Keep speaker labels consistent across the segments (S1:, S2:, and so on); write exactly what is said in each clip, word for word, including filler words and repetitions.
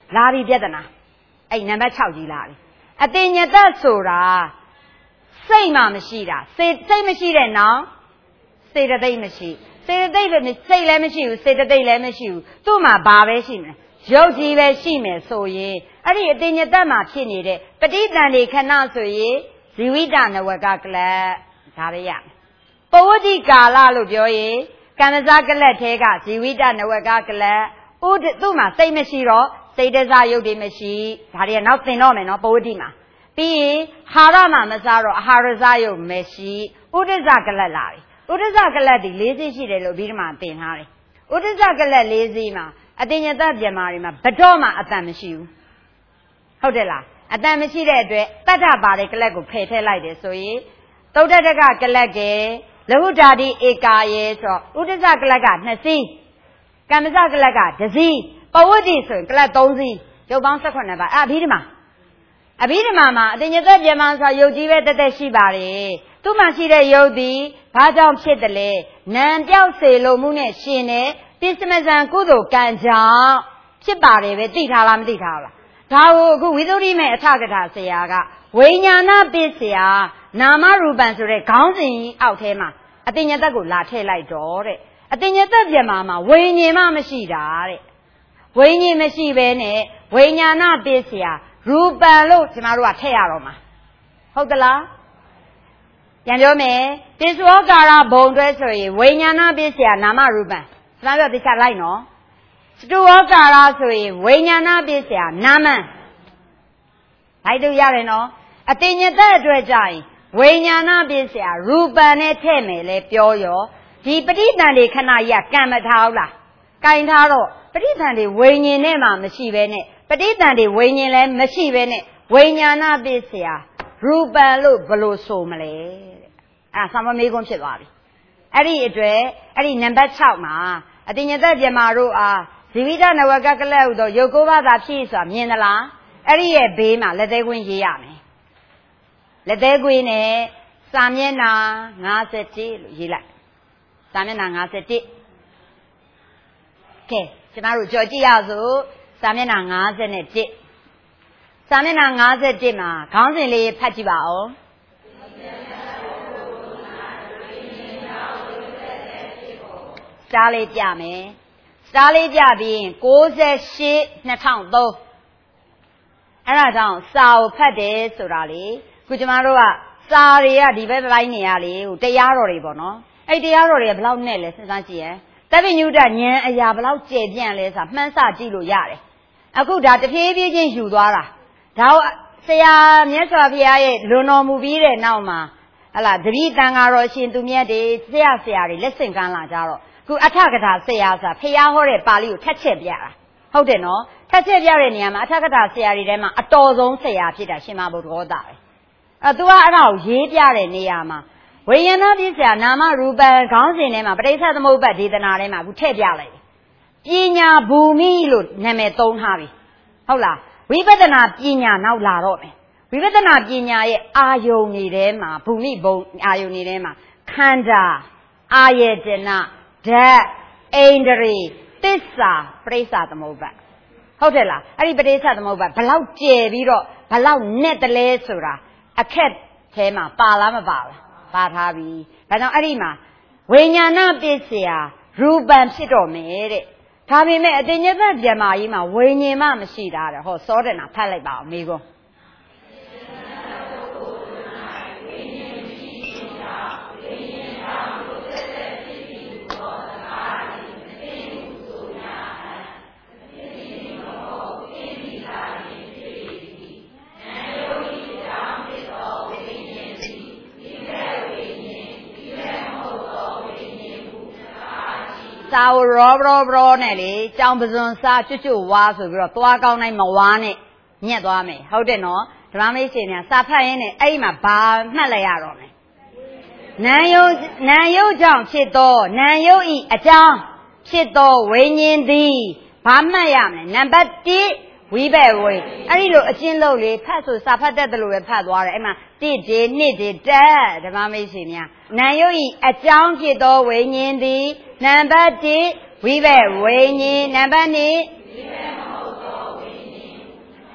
S1: လာပြီပြဿနာအဲ့နံပါတ်၆ကြီးလာပြီအတင်ညတဆိုတာစိတ်မှမရှိတာစိတ်စိတ်မရှိတဲ့နောက်စေတသိက်မရှိစေတသိက်ပဲစိတ်လည်းမရှိဘူးစေတသိက်လည်းမရှိဘူးသူ့မှာဘာပဲရှိမလဲရုပ်ကြီးပဲရှိမယ်ဆိုရင်အဲ့ဒီအတင်ညတမှာဖြစ်နေတဲ့ပဋိသန္ဓေခဏဆိုရင်ဇီဝိတနဝကကလပ်ဒါပဲရပဝတိကာလလို့ပြောရင်ကမ္မဇကလပ်ထဲကဇီဝိတနဝကကလပ်ဥဒသူ့မှာစိတ်မရှိတော့စိတ်တစားရုပ်တွေမရှိဒါတွေကနောက်သင်တော့မယ်နော်ပဝတိမှာပြီးရင်ဟာရမှာမစားတော့အာဟာရစားရုပ်မရှိဥဒဇကလပ်လာပြီဥဒဇကလပ်ဒီ၄စီးရှိတယ်လို့ပြီးတော့မှသင်ထားတယ်ဥဒဇကလပ်၄စီးမှာအတင်ညတပြမာတွေမှာဘတော့မှအတန်မရှိဘူးဟုတ်တယ်လားအတန်မရှိတဲ့အတွက်တတ္ထပါတဲ့ကလပ်ကိုဖယ်ထည့်လိုက်တယ်ဆိုရင်သုဒ္ဓတကကလပ်ကလဟုဓာတိဧကာယေဆိုဥဒဇကလပ်ကနှစ်စီးကမ္မဇကလပ်ကတစ်စီးပဝတ္တိဆိုရင်ကလပ်သုံးစီးရုပ်ပေါင်း၁၈ပါအဲ့အဘိဓမ္မာအဘိဓမ္မာမှာအတင်ညတပြမာဆိုရုပ်ကြီးပဲတက်တက်ရှိပါတယ်သူ့မှာရှိတဲ့ရုပ်သည်ဘာကြောင့်ဖြစ်တယ်လဲနာမ်ပြောက်စေလို့မှုနဲ့ရှင်တဲ့တိစမဇံကုသိုလ်ကံကြောင့်ဖြစ်ပါတယ်ပဲသိထားလားမသိထားလားဒါကိုအခုဝိသုဒ္ဓိမေအထကထာဆရာကဝိညာဏပစ္စယနာမရူပံဆိုတဲ့ခေါင်းစဉ်ကြီးအောက်ထဲမှာအတင်ညတကိုလာထည့်လိုက်တော့တဲ့အတင်ညတပြမာမှာဝိညာဉ်မှမရှိတာတဲ့ဝိညာဉ်မရှိဘဲနဲ့ဝိညာဏပစ္စယရူပံလို့ကျမတို့ကထည့်ရတော့မှာဟုတ်သလားပြန်ပြောမယ်ပိစ္ဆောကာရဘုံတွဲဆိုရင်ဝိညာဏပစ္စယနာမရူပံကျမတို့သိချလိုက်နော်စတုဝကာရဆိုရင်ဝိညာဏပစ္စယနာမံလိုက်လို့ရတယ်နော်အတင်ညတအတွက်ကြရင်ဝိညာဏပစ္စယရူပံနဲ့ထည့်မယ်လဲပြောရောဒီပဋိသန္ဓေခဏကြီးကကံမထားဘူးလားကင်ထားတော့ပဋိသန္ဓေဝိညာဉ်နဲ့မှမရှိဘဲနဲ့ပဋိသန္ဓေဝိညာဉ်လည်းမရှိဘဲနဲ့ဝိညာဏပစ္စယရူပံလို့ဘယ်လိုဆိုမလဲတဲ့အဲဆံမမေးခွန်းဖြစ်သွားပြီအဲ့ဒီအတွက်အဲ့ဒီနံပါတ်၆မှာအတင်ညတပြမာတို့အားဇီဝိတနဝကကလပ်ဟူသောရုပ်ကိုးပါးသာဖြစ်ဆိုတာမြင်သလားအဲ့ဒီရဲ့ဘေးမှာလက်သေးကွင်းရေးရမယ်လက်သေးကွင်းနဲ့စာမျက်နှာ၅၁လို့ရေးလိုက်စာမျက်နှာ၅၁ကဲကျမတို့ကြော်ကြည့်ရစို့စာမျက်နှာ၅၁စာမျက်နှာ၅၁မှာခေါင်းစဉ်လေးဖတ်ကြည့်ပါဦးစတားလေးပြမယ်စတားလေးပြပြီး၉၈ ၂၀၀၃အဲ့ဒါကြောင့်စာကိုဖတ်တယ်ဆိုတာလေခုကျမတို့ကစာတွေကဒီဘက်ပိုင်းနေရလေဟိုတရားတော်တွေပေါ့နော်အဲ့တရားတော်တွေကဘယ်လောက်နဲ့လဲစဉ်းစားကြည့်ရင်တပိညုတဉာဏ်အရာဘယ်လောက်ကျယ်ပြန့်လဲဆိုတာမှန်းဆကြည့်လို့ရတယ်အခုဒါတဖြည်းဖြည်းချင်းယူသွားတာဒါဆရာမြတ်စွာဘုရားရဲ့လွန်တော်မူပြီးတဲ့နောက်မှာဟလာတပည့်တန်ဃာတော်ရှင်သူမြတ်တွေဆရာဆရာတွေလက်ဆင့်ကမ်းလာကြတော့ခုအထကထာဆရာဆိုတာဖျားဟောတဲ့ပါဠိကိုထက်ချက်ပြတာဟုတ်တယ်နော်ထက်ချက်ပြတဲ့နေရာမှာအထကထာဆရာတွေထဲမှာအတော်ဆုံးဆရာဖြစ်တာရှင်မဘုဒ္ဓဂောတာပဲအဲသူကအဲ့ဒါကိုရေးပြတဲ့နေရာမှာဝိညာဏပစ္စယနာမရူပံခေါင်းစဉ်ထဲမှာပဋိစ္စသမုပ္ပါဒေသနာထဲမှာအခုထည့်ပြလိုက်တယ်ပညာဘူမိလို့နာမည်သုံးထားပြီဟုတ်လားဝိပဿနာပညာနောက်လာတော့မယ်ဝိပဿနာပညာရဲ့အာယုန်တွေထဲမှာဘူမိဘုံအာယုန်တွေထဲမှာခန္ဓာအာယတနာဓာတ်အိန္ဒြေသစ္စာပရိစ္ဆသမုပ္ပါဟုတ်တယ်လားအဲ့ဒီပရိစ္ဆသမုပ္ပါဘလောက်ကျယ်ပြီးတော့ဘလောက်နဲ့တလဲဆိုတာအခက်ထဲမှာပါလားမပါလားပါထားပြီဒါကြောင့်အဲ့ဒီမှာဝိညာဏပစ္စယရူပံဖြစ်တော်မယ်တဲ့ဒါပေမဲ့အတင်ညတဗျမာကြီးမှာဝိညာဉ်မှမရှိတာတဲ့ဟောစောဒနာဖတ်လိုက်ပါအောင်မိကုန်းစာဝရောဘရောဘရောနဲ့လေကြောင်ပစွန်စားကျွတ်ကျွတ်ဝါဆိုပြီးတော့သွားကောင်းတိုင်းမဝါနဲ့ညက်သွားမယ်ဟုတ်တယ်နော်ဓမ္မမိတ်ဆွေများစာဖတ်ရင်းနဲ့အဲ့ဒီမှာဘာမှတ်လိုက်ရတော့မယ်နာယုတ်နာယုတ်ကြောင့်ဖြစ်သောနာယုတ်ဤအကြောင်းဖြစ်သောဝိညာဉ်သည်ဘာမှတ်ရမလဲနံပါတ်၁ဝိဘက်ဝေအဲ့ဒီလိုအကျဉ်းလုပ်လေဖတ်ဆိုစာဖတ်တတ်တယ်လို့ပဲဖတ်သွားတယ်အဲ့မှာ၁ဒီ၂ဒီတက်ဓမ္မမိတ်ဆွေများနာယုတ်ဤအကြောင်းဖြစ်သောဝိညာဉ်သည်နံပါတ်၁ဝိဘက်ဝိညာဉ်နံပါတ်၂ဝိဘက်မဟုတ်သောဝိညာဉ်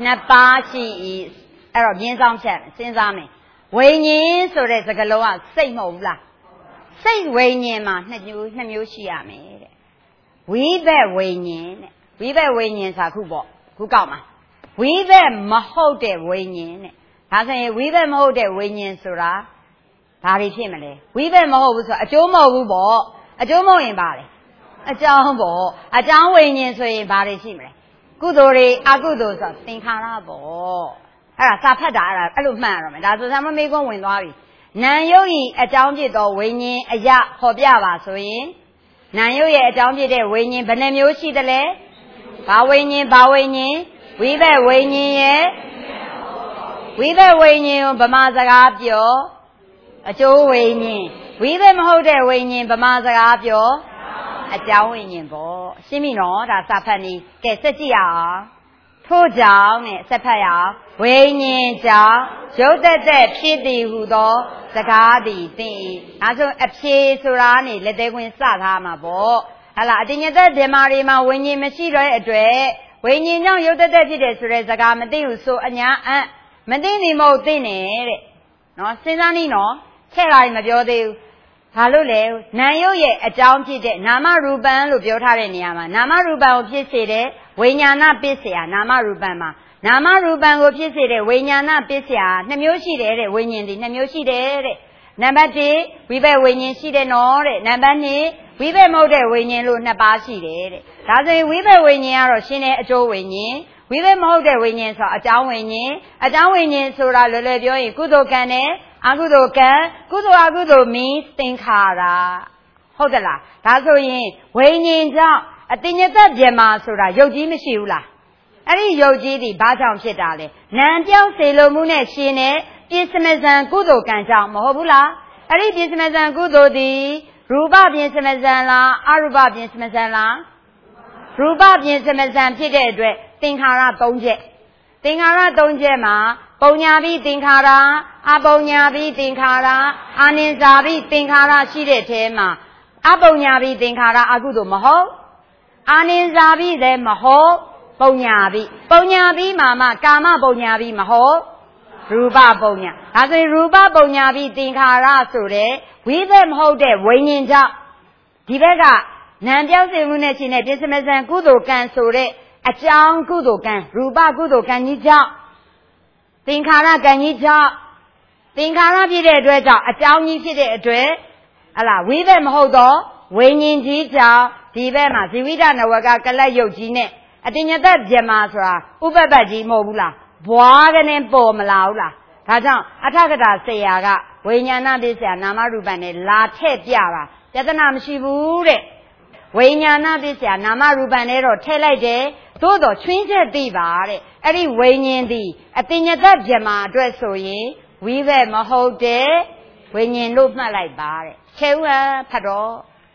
S1: နှစ်ပါးရှိ၏အဲ့တော့မြင်းဆောင်ဖြတ်စဉ်းစားမယ်ဝိညာဉ်ဆိုတဲ့စကားလုံးကစိတ်မဟုတ်ဘူးလားစိတ်ဝိညာဉ်မှာနှစ်မျိုးနှစ်မျိုးရှိရမယ်တဲ့ဝိဘက်ဝိညာဉ်တဲ့ဝိဘက်ဝိညာဉ်ဆိုတာခုပေါ့ခုကောက်မှာဝိဘက်မဟုတ်တဲ့ဝိညာဉ်တဲ့ဒါဆိုရင်ဝိဘက်မဟုတ်တဲ့ဝိညာဉ်ဆိုတာဘာတွေဖြစ်မလဲဝိဘက်မဟုတ်ဘူးဆိုအကျိုးမဟုတ်ဘူးပေါ့အကျိုးမဟုတ်ရင်ဘာလဲအကြောင်းပေါ့အကြောင်းဝိညာဉ်ဆိုရင်ဘာတွေရှိမလဲကုသိုလ်တွေအကုသိုလ်ဆိုသင်္ခါရပေါ့အဲ့ဒါစာဖတ်တာအဲ့ဒါအဲ့လိုမှတ်ရတော့မယ်ဒါဆိုဆံမမေးခွန်းဝင်သွားပြီနာယုတ်ဤအကြောင်းဖြစ်သောဝိညာဉ်အရာဟောပြပါဆိုရင်နာယုတ်ရဲ့အကြောင်းဖြစ်တဲ့ဝိညာဉ်ဘယ်နှမျိုးရှိသလဲဘာဝိညာဉ်ဘာဝိညာဉ်ဝိဘက်ဝိညာဉ်ရဲ့ဝိဘက်ဝိညာဉ်ကိုဗမာစကားပြောအကျိုးဝိညာဉ်ဝိဘက်မဟုတ်တဲ့ဝိညာဉ်ဗမာစကားပြောအကြောင်းဝိညာဉ်ပေါ့ရှင်းပြီနော်ဒါစာဖတ်နေကဲစက်ကြည့်အောင်ထို့ကြောင့်နဲ့စက်ဖတ်ရအောင်ဝိညာဉ်ကြောင့်ရုပ်သက်သက်ဖြစ်သည်ဟူသောစကားသည်သိ၏အဲဆိုအဖြေဆိုတာနေလက်သေးခွင်းစထားမှာပေါ့ဟလာအတင်ညသက်ဓမ္မတွေမှာဝိညာဉ်မရှိတော့တဲ့အတွက်ဝိညာဉ်ကြောင့်ရုပ်သက်သက်ဖြစ်တယ်ဆိုတဲ့စကားမသိဘူးဆိုအညာအံ့မသိနေမဟုတ်သိနေတဲ့နော်စဉ်းစားနေနော်ချဲ့လာရင်မပြောသေးဘူးဘာလို့လဲနာယုတ်ရဲ့အကြောင်းဖြစ်တဲ့နာမရူပံလို့ပြောထားတဲ့နေရာမှာနာမရူပံကိုဖြစ်စေတဲ့ဝိညာဏပစ္စယနာမရူပံမှာနာမရူပံကိုဖြစ်စေတဲ့ဝိညာဏပစ္စယနှစ်မျိုးရှိတယ်တဲ့ဝိညာဉ်ဒီနှစ်မျိုးရှိတယ်တဲ့နံပါတ်တစ်ဝိဘက်ဝိညာဉ်ရှိတယ်နော်တဲ့နံပါတ်နှစ်ဝိဘက်မဟုတ်တဲ့ဝိညာဉ်လို့နှစ်ပါးရှိတယ်တဲ့ဒါဆိုရင်ဝိဘက်ဝိညာဉ်ကတော့ရှင်းတဲ့အကျိုးဝိညာဉ်ဝိဘက်မဟုတ်တဲ့ဝိညာဉ်ဆိုအကြောင်းဝိညာဉ်အကြောင်းဝိညာဉ်ဆိုတာလွယ်လွယ်ပြောရင်ကုသိုလ်ကံနဲ့အကုသိုလ်ကံကုသိုလ်အကုသိုလ် means သင်္ခါရဟုတ်တယ်လားဒါဆိုရင်ဝိညာဉ်ကြောင့်အတင်ညသက်ပြမာဆိုတာယုတ်ကြီးမရှိဘူးလားအဲ့ဒီယုတ်ကြီးဒီဘာကြောင့်ဖြစ်တာလဲနံပြောင်းစေလိုမှုနဲ့ရှင်တဲ့ပြစ္စမဇံကုသိုလ်ကံကြောင့်မဟုတ်ဘူးလားအဲ့ဒီပြစ္စမဇံကုသိုလ်ဒီရူပပြစ္စမဇံလားအရူပပြစ္စမဇံလားရူပပြစ္စမဇံဖြစ်တဲ့အတွက်သင်္ခါရ၃ချက်သင်္ခါရ၃ချက်မှာပုံညာပြီးသင်္ခါရအပုံညာပြီးသင်္ခါရအာနိဇာပြီးသင်္ခါရရှိတဲ့ထဲမှာအပုံညာပြီးသင်္ခါရအကုသိုလ်မဟုတ်အာနိဇာပြီးလည်းမဟုတ်ပုံညာပြီးပုံညာပြီးမှာမှကာမပုံညာပြီးမဟုတ်ရူပပုံညာဒါဆိုရင်ရူပပုံညာပြီးသင်္ခါရဆိုတဲ့ဝိသက်မဟုတ်တဲ့ဝိညာဉ်ကြောင့်ဒီဘက်ကနံပြောင်းစေမှုနဲ့ရှင်တဲ့ပြစ္စမဇံကုသိုလ်ကံဆိုတဲ့အကြောင်းကုသိုလ်ကံရူပကုသိုလ်ကံကြီးကြောင့်သင်္ခါရကံကြီးကြောင့်သင်္ခါရဖြစ်တဲ့အတွက်ကြောင့်အကြောင်းကြီးဖြစ်တဲ့အတွက်ဟလာဝိဘက်မဟုတ်တော့ဝိညာဉ်ကြီးကြောင့်ဒီဘက်မှာဇီဝိတနဝကကလတ်ယုတ်ကြီးနဲ့အတင်ညသက်ပြမာဆိုတာဥပပတ်ကြီးမဟုတ်ဘူးလားဘွားကနေပေါ်မလာဘူးလားဒါကြောင့်အထကတာဆရာကဝိညာဏပစ္စယနာမရူပနဲ့လာထည့်ပြတာပြဿနာမရှိဘူးတဲ့ဝိညာဏပစ္စယနာမရူပနဲ့တော့ထည့်လိုက်တယ်သို့တော့ချွင်းချက်သိပါတဲ့အဲ့ဒီဝိညာဉ်သည်အတင်ညသက်ပြမာအတွက်ဆိုရင်ဝိဘက်မဟုတ်တဲ့ဝိညာဉ်လို့မှတ်လိုက်ပါတဲ့ခြေဥဟဖတ်တော့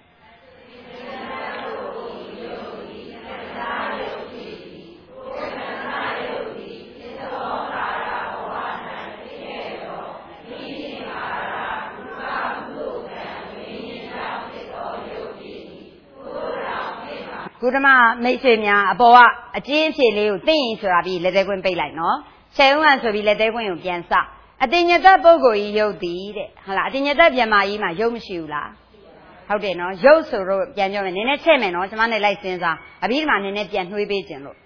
S1: ကုဓမမိတ်ဆွေများအပေါ်ကအကျဉ်းအဖြစ်လေးကိုသိရင်ဆိုတာပြီးလက်သေးခွင်းပိတ်လိုက်နော်ခြေဥဟဆိုပြီးလက်သေးခွင်းကိုပြန်စအတင်ညသက်ပုဂ္ဂိုလ်ကြီးယုတ်သည်တဲ့ဟုတ်လားအတင်ညသက်ပြန်မာကြီးမှာယုတ်မရှိဘူးလားဟုတ်တယ်နော်ယုတ်ဆိုတော့ပြန်ပြောမယ်နည်းနည်းချက်မယ်နော်ကျွန်မနဲ့လိုက်စဉ်းစားအပြီးဒီမှာနည်းနည်းပြန်နှွေးပေးခြင်းလို့